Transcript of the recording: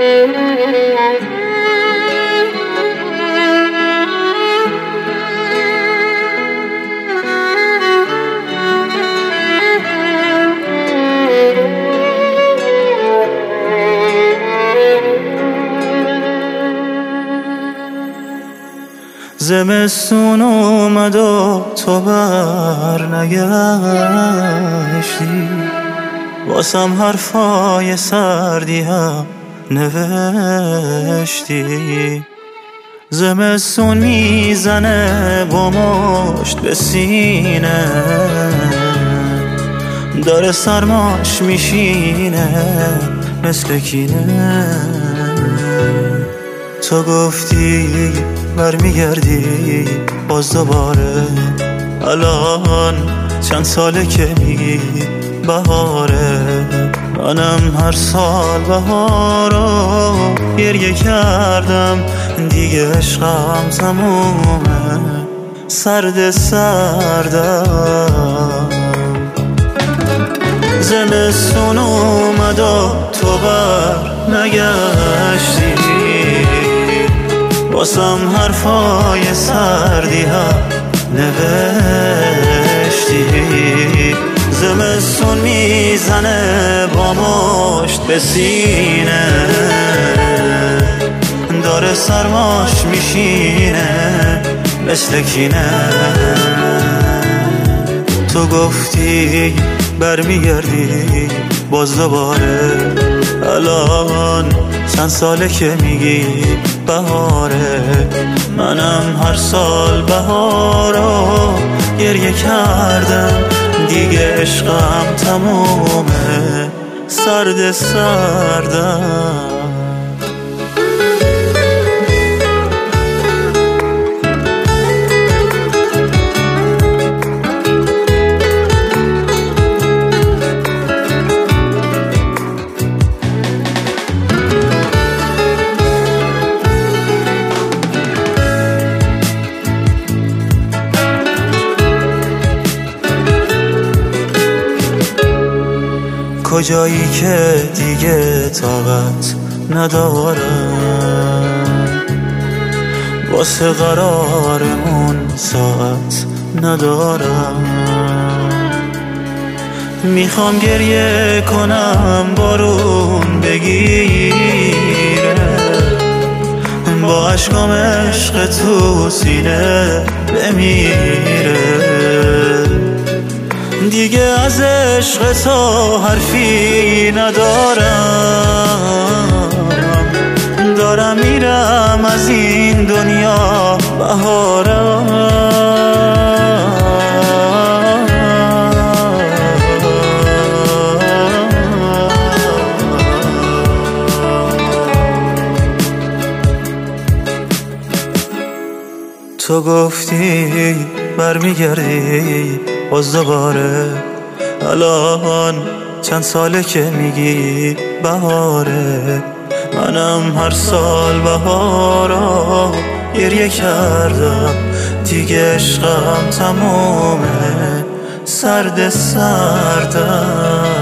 زمستون اومد و تو بر نگشتی، واسم حرفای سردی هم نوشتی. زمستون میزنه با مشت به سینه، داره سرماش میشینه مثل کینه. تو گفتی برمیگردی باز دوباره، الان چند ساله که میگی بهاره. منم هر سال بهارو گریه کردم، دیگه عشقم تمومه، سرد سردم. زمستون اومد و تو بر نگشتی، واسم حرفای سردی هم نوشتی. زمستون میزنه با مشت به سینه، داره سرماش میشینه مثل کینه. تو گفتی برمیگردی باز دوباره، الان چند ساله که میگی بهاره. منم هر سال بهارو گریه کردم، دیگه عشقم تمومه، سرد سردم. کجایی که دیگه طاقت ندارم، واسه قرارمون ساعت ندارم. میخوام گریه کنم بارون بگیره، با اشکام عشق تو سینه بمیره. دیگه از عشق تو حرفی ندارم، دارم میرم از این دنیا بهارم. تو گفتی برمیگردی باز دوباره، الان چند ساله که میگی بهاره. منم هر سال بهارا گریه کردم، دیگه عشقم تمومه، سرد سردم.